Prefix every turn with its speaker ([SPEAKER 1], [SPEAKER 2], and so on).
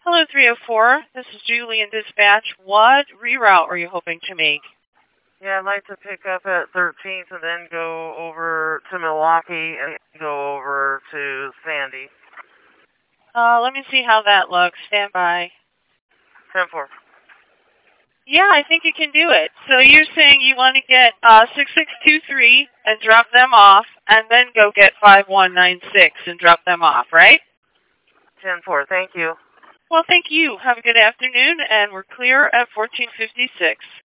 [SPEAKER 1] Hello, 304. This is Julie in dispatch. What reroute are you hoping to make?
[SPEAKER 2] Yeah, I'd like to pick up at 13th and then go over to Milwaukee and go over to Sandy.
[SPEAKER 1] Let me see how that looks. Stand by.
[SPEAKER 2] 10-4.
[SPEAKER 1] Yeah, I think you can do it. So you're saying you want to get 6623 and drop them off, and then go get 5196 and drop them off, right?
[SPEAKER 2] 10-4. Thank you.
[SPEAKER 1] Well, thank you. Have a good afternoon, and we're clear at 1456.